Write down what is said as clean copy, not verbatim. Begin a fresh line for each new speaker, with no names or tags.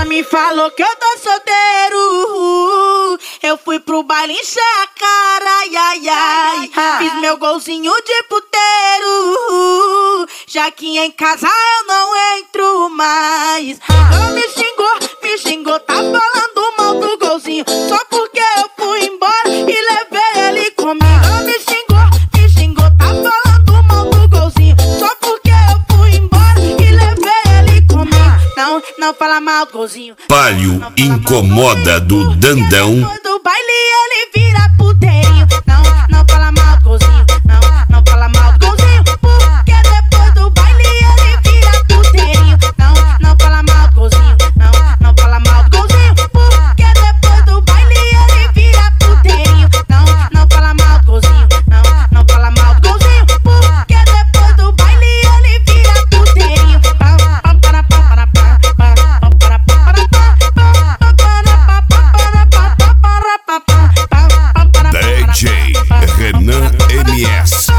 Ela me falou que eu tô solteiro. Eu fui pro baile encher a cara, ai, ai, ai. Fiz meu golzinho de puteiro. Já que em casa eu não entro mais. Ela me xingou, tá falando mal do golzinho. Só porque eu fui embora e levei ele comigo. Ela me xingou, tá falando mal do golzinho. Só porque eu fui embora e levei ele comigo. Não fala mal do golzinho.
Palio incomoda do Dandão.
Depois do baile ele vira puteirinho. Não fala mal do golzinho. Não fala mal do golzinho. Porque depois do baile ele vira puteirinho. Não fala mal do golzinho. Não fala mal do golzinho. Porque depois do baile ele vira puteirinho. Não fala mal do golzinho. Não fala mal do golzinho. Porque depois do baile ele vira puteirinho.
DJ Renan MS.